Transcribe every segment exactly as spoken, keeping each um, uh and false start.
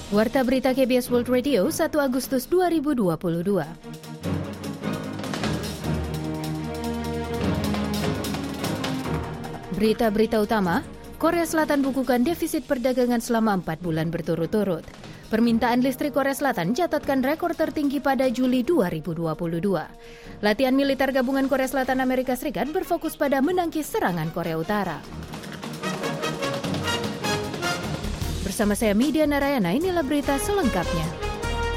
Warta Berita K B S World Radio satu Agustus dua ribu dua puluh dua. Berita-berita utama, Korea Selatan bukukan defisit perdagangan selama empat bulan berturut-turut. Permintaan listrik Korea Selatan catatkan rekor tertinggi pada Juli dua ribu dua puluh dua. Latihan militer gabungan Korea Selatan Amerika Serikat berfokus pada menangkis serangan Korea Utara. Bersama saya Media Narayana, inilah berita selengkapnya.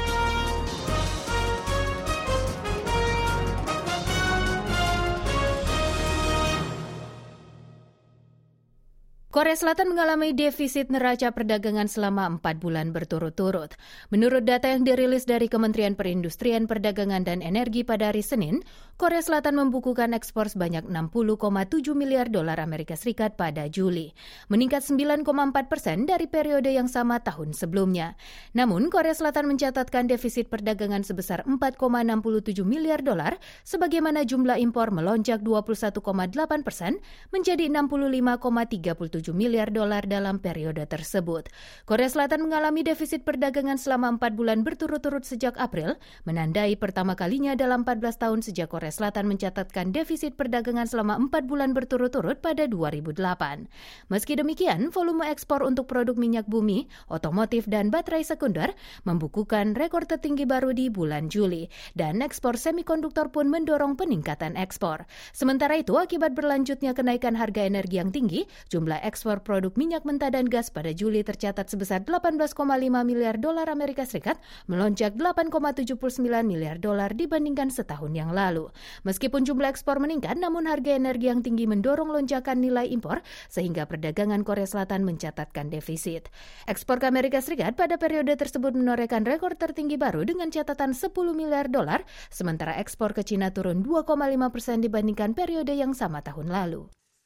Korea Selatan mengalami defisit neraca perdagangan selama empat bulan berturut-turut. Menurut data yang dirilis dari Kementerian Perindustrian, Perdagangan dan Energi pada hari Senin, Korea Selatan membukukan ekspor sebanyak enam puluh koma tujuh miliar dolar Amerika Serikat pada Juli, meningkat sembilan koma empat persen dari periode yang sama tahun sebelumnya. Namun, Korea Selatan mencatatkan defisit perdagangan sebesar empat koma enam puluh tujuh miliar dolar, sebagaimana jumlah impor melonjak dua puluh satu koma delapan persen menjadi enam puluh lima koma tiga puluh tujuh miliar dolar dalam periode tersebut. Korea Selatan mengalami defisit perdagangan selama empat bulan berturut-turut sejak April, menandai pertama kalinya dalam empat belas tahun sejak Korea Selatan mencatatkan defisit perdagangan selama empat bulan berturut-turut pada dua ribu delapan. Meski demikian, volume ekspor untuk produk minyak bumi, otomotif, dan baterai sekunder membukukan rekor tertinggi baru di bulan Juli, dan ekspor semikonduktor pun mendorong peningkatan ekspor. Sementara itu, akibat berlanjutnya kenaikan harga energi yang tinggi, jumlah ekspor produk minyak mentah dan gas pada Juli tercatat sebesar delapan belas koma lima miliar dolar Amerika Serikat, melonjak delapan koma tujuh puluh sembilan miliar dolar dibandingkan setahun yang lalu. Meskipun jumlah ekspor meningkat, namun harga energi yang tinggi mendorong lonjakan nilai impor, sehingga perdagangan Korea Selatan mencatatkan defisit. Ekspor ke Amerika Serikat pada periode tersebut menorehkan rekor tertinggi baru dengan catatan sepuluh miliar dolar, sementara ekspor ke Cina turun dua koma lima persen dibandingkan periode yang sama tahun lalu.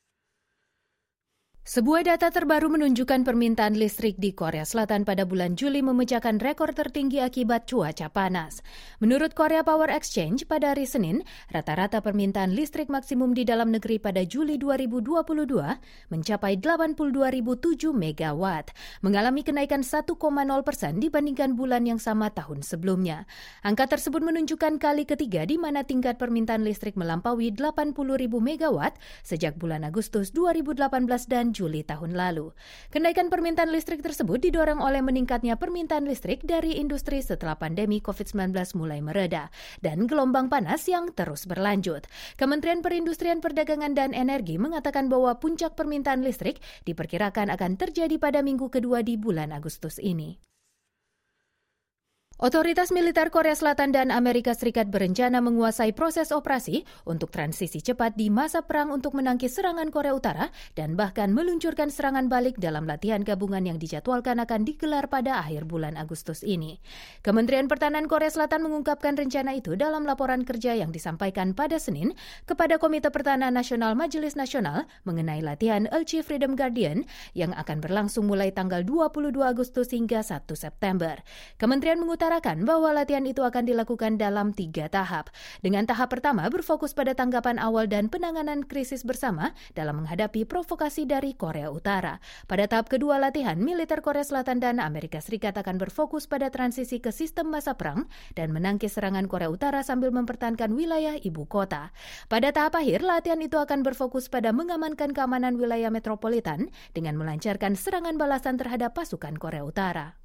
Sebuah data terbaru menunjukkan permintaan listrik di Korea Selatan pada bulan Juli memecahkan rekor tertinggi akibat cuaca panas. Menurut Korea Power Exchange pada hari Senin, rata-rata permintaan listrik maksimum di dalam negeri pada Juli dua ribu dua puluh dua mencapai delapan puluh dua ribu tujuh megawatt, mengalami kenaikan satu koma nol persen dibandingkan bulan yang sama tahun sebelumnya. Angka tersebut menunjukkan kali ketiga di mana tingkat permintaan listrik melampaui delapan puluh ribu megawatt sejak bulan Agustus dua ribu delapan belas dan Juli tahun lalu. Kenaikan permintaan listrik tersebut didorong oleh meningkatnya permintaan listrik dari industri setelah pandemi covid sembilan belas mulai mereda dan gelombang panas yang terus berlanjut. Kementerian Perindustrian, Perdagangan dan Energi mengatakan bahwa puncak permintaan listrik diperkirakan akan terjadi pada minggu kedua di bulan Agustus ini. Otoritas militer Korea Selatan dan Amerika Serikat berencana menguasai proses operasi untuk transisi cepat di masa perang untuk menangkis serangan Korea Utara dan bahkan meluncurkan serangan balik dalam latihan gabungan yang dijadwalkan akan digelar pada akhir bulan Agustus ini. Kementerian Pertahanan Korea Selatan mengungkapkan rencana itu dalam laporan kerja yang disampaikan pada Senin kepada Komite Pertahanan Nasional Majelis Nasional mengenai latihan Ulchi Freedom Guardian yang akan berlangsung mulai tanggal dua puluh dua Agustus hingga satu September. Kementerian mengutarakan bahwa latihan itu akan dilakukan dalam tiga tahap. Dengan tahap pertama berfokus pada tanggapan awal dan penanganan krisis bersama dalam menghadapi provokasi dari Korea Utara. Pada tahap kedua latihan, militer Korea Selatan dan Amerika Serikat akan berfokus pada transisi ke sistem masa perang dan menangkis serangan Korea Utara sambil mempertahankan wilayah ibu kota. Pada tahap akhir, latihan itu akan berfokus pada mengamankan keamanan wilayah metropolitan dengan melancarkan serangan balasan terhadap pasukan Korea Utara.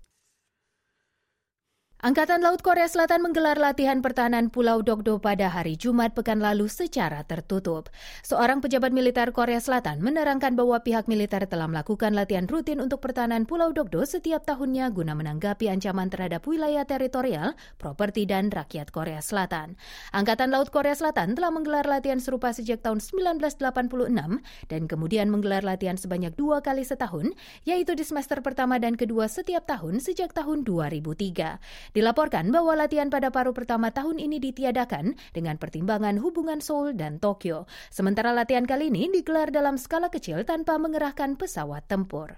Angkatan Laut Korea Selatan menggelar latihan pertahanan Pulau Dokdo pada hari Jumat pekan lalu secara tertutup. Seorang pejabat militer Korea Selatan menerangkan bahwa pihak militer telah melakukan latihan rutin untuk pertahanan Pulau Dokdo setiap tahunnya guna menanggapi ancaman terhadap wilayah teritorial, properti, dan rakyat Korea Selatan. Angkatan Laut Korea Selatan telah menggelar latihan serupa sejak tahun seribu sembilan ratus delapan puluh enam dan kemudian menggelar latihan sebanyak dua kali setahun, yaitu di semester pertama dan kedua setiap tahun sejak tahun dua ribu tiga. Dilaporkan bahwa latihan pada paruh pertama tahun ini ditiadakan dengan pertimbangan hubungan Seoul dan Tokyo. Sementara latihan kali ini digelar dalam skala kecil tanpa mengerahkan pesawat tempur.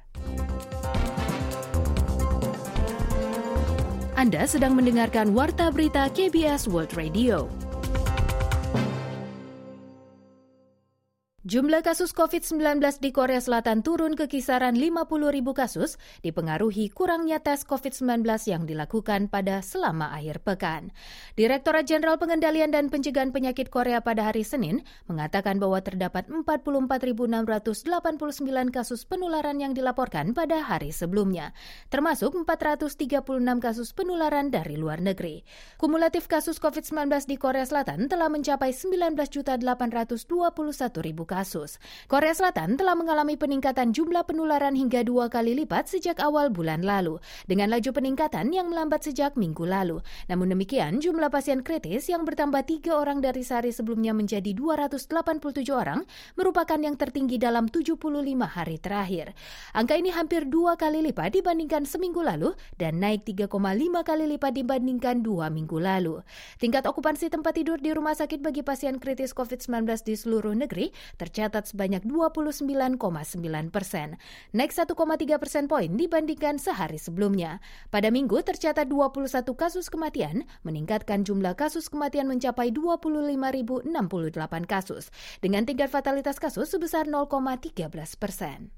Anda sedang mendengarkan Warta Berita K B S World Radio. Jumlah kasus covid sembilan belas di Korea Selatan turun ke kisaran lima puluh ribu kasus, dipengaruhi kurangnya tes covid sembilan belas yang dilakukan pada selama akhir pekan. Direktorat Jenderal Pengendalian dan Pencegahan Penyakit Korea pada hari Senin mengatakan bahwa terdapat empat puluh empat ribu enam ratus delapan puluh sembilan kasus penularan yang dilaporkan pada hari sebelumnya, termasuk empat ratus tiga puluh enam kasus penularan dari luar negeri. Kumulatif kasus covid sembilan belas di Korea Selatan telah mencapai sembilan belas juta delapan ratus dua puluh satu ribu kasus. Korea Selatan telah mengalami peningkatan jumlah penularan hingga dua kali lipat sejak awal bulan lalu, dengan laju peningkatan yang melambat sejak minggu lalu. Namun demikian, jumlah pasien kritis yang bertambah tiga orang dari sehari sebelumnya menjadi dua ratus delapan puluh tujuh orang, merupakan yang tertinggi dalam tujuh puluh lima hari terakhir. Angka ini hampir dua kali lipat dibandingkan seminggu lalu dan naik tiga koma lima kali lipat dibandingkan dua minggu lalu. Tingkat okupansi tempat tidur di rumah sakit bagi pasien kritis covid sembilan belas di seluruh negeri tercatat sebanyak dua puluh sembilan koma sembilan persen, naik satu koma tiga persen poin dibandingkan sehari sebelumnya. Pada minggu tercatat dua puluh satu kasus kematian, meningkatkan jumlah kasus kematian mencapai dua puluh lima ribu enam puluh delapan kasus, dengan tingkat fatalitas kasus sebesar nol koma tiga belas persen.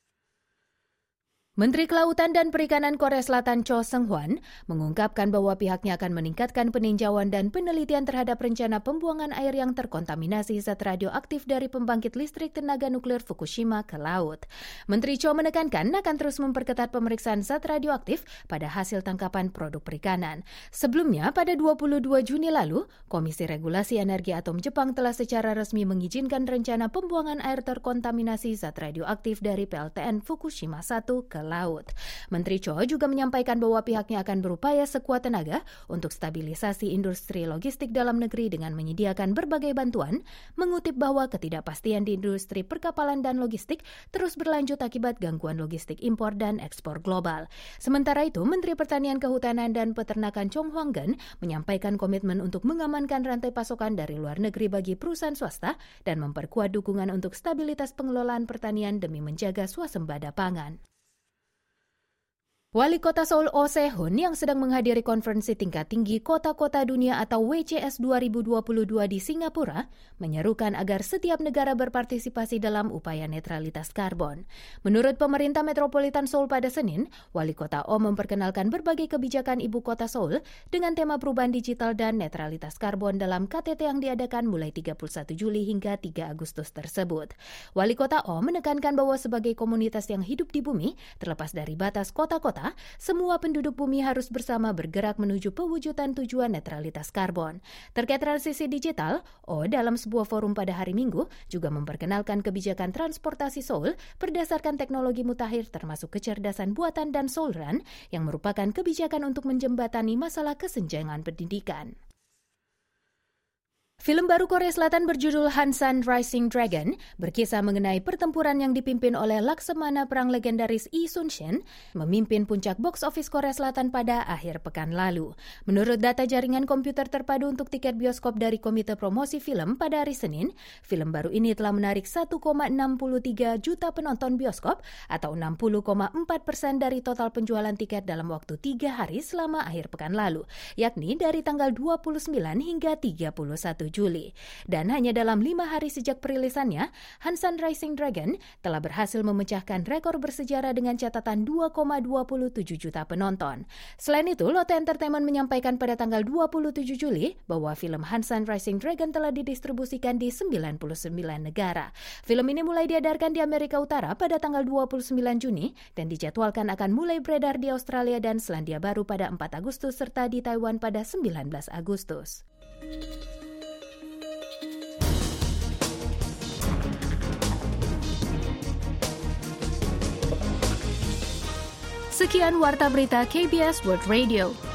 Menteri Kelautan dan Perikanan Korea Selatan Cho Seung-hwan mengungkapkan bahwa pihaknya akan meningkatkan peninjauan dan penelitian terhadap rencana pembuangan air yang terkontaminasi zat radioaktif dari pembangkit listrik tenaga nuklir Fukushima ke laut. Menteri Cho menekankan akan terus memperketat pemeriksaan zat radioaktif pada hasil tangkapan produk perikanan. Sebelumnya, pada dua puluh dua Juni lalu, Komisi Regulasi Energi Atom Jepang telah secara resmi mengizinkan rencana pembuangan air terkontaminasi zat radioaktif dari P L T N Fukushima satu ke laut. Menteri Cho juga menyampaikan bahwa pihaknya akan berupaya sekuat tenaga untuk stabilisasi industri logistik dalam negeri dengan menyediakan berbagai bantuan, mengutip bahwa ketidakpastian di industri perkapalan dan logistik terus berlanjut akibat gangguan logistik impor dan ekspor global. Sementara itu, Menteri Pertanian, Kehutanan dan Peternakan Chung Hwang-geun menyampaikan komitmen untuk mengamankan rantai pasokan dari luar negeri bagi perusahaan swasta dan memperkuat dukungan untuk stabilitas pengelolaan pertanian demi menjaga swasembada pangan. Wali Kota Seoul Oh Se-hun yang sedang menghadiri konferensi tingkat tinggi kota-kota dunia atau W C S dua ribu dua puluh dua di Singapura menyerukan agar setiap negara berpartisipasi dalam upaya netralitas karbon. Menurut pemerintah metropolitan Seoul pada Senin, Wali Kota Oh memperkenalkan berbagai kebijakan ibu kota Seoul dengan tema perubahan digital dan netralitas karbon dalam K T T yang diadakan mulai tiga puluh satu Juli hingga tiga Agustus tersebut. Wali Kota Oh menekankan bahwa sebagai komunitas yang hidup di bumi, terlepas dari batas kota-kota, semua penduduk bumi harus bersama bergerak menuju pewujudan tujuan netralitas karbon. Terkait transisi digital, Oh dalam sebuah forum pada hari Minggu juga memperkenalkan kebijakan transportasi Seoul berdasarkan teknologi mutakhir termasuk kecerdasan buatan dan Seoul Run yang merupakan kebijakan untuk menjembatani masalah kesenjangan pendidikan. Film baru Korea Selatan berjudul Hansan Rising Dragon berkisah mengenai pertempuran yang dipimpin oleh Laksamana perang legendaris Lee Sun-shin memimpin puncak box office Korea Selatan pada akhir pekan lalu. Menurut data jaringan komputer terpadu untuk tiket bioskop dari Komite Promosi Film pada hari Senin, film baru ini telah menarik satu koma enam tiga juta penonton bioskop atau enam puluh koma empat persen dari total penjualan tiket dalam waktu tiga hari selama akhir pekan lalu, yakni dari tanggal dua puluh sembilan hingga tiga puluh satu Juli. Dan hanya dalam lima hari sejak perilisannya, Hansan Rising Dragon telah berhasil memecahkan rekor bersejarah dengan catatan dua koma dua tujuh juta penonton. Selain itu, Lotte Entertainment menyampaikan pada tanggal dua puluh tujuh Juli bahwa film Hansan Rising Dragon telah didistribusikan di sembilan puluh sembilan negara. Film ini mulai diedarkan di Amerika Utara pada tanggal dua puluh sembilan Juni dan dijadwalkan akan mulai beredar di Australia dan Selandia Baru pada empat Agustus serta di Taiwan pada sembilan belas Agustus. Sekian Warta Berita K B S World Radio.